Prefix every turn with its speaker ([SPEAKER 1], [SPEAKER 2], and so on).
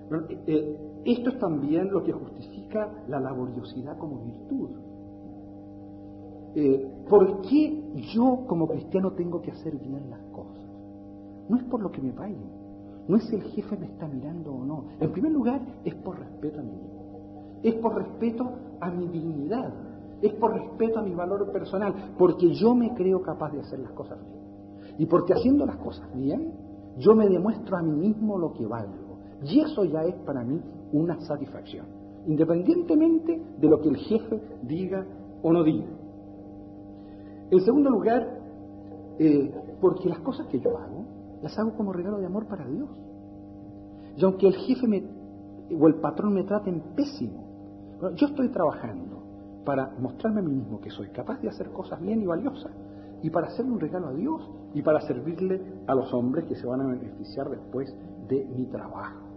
[SPEAKER 1] Bueno, esto es también lo que justifica la laboriosidad como virtud. ¿Por qué yo como cristiano tengo que hacer bien las cosas? No es por lo que me paguen, no es si el jefe me está mirando o no. En primer lugar, es por respeto a mí mismo, es por respeto a mi dignidad, es por respeto a mi valor personal, porque yo me creo capaz de hacer las cosas bien. Y porque haciendo las cosas bien, yo me demuestro a mí mismo lo que valgo. Y eso ya es para mí una satisfacción, independientemente de lo que el jefe diga o no diga. En segundo lugar, porque las cosas que yo hago, las hago como regalo de amor para Dios. Y aunque el jefe o el patrón me traten pésimo, bueno, yo estoy trabajando para mostrarme a mí mismo que soy capaz de hacer cosas bien y valiosas, y para hacerle un regalo a Dios, y para servirle a los hombres que se van a beneficiar después de mi trabajo.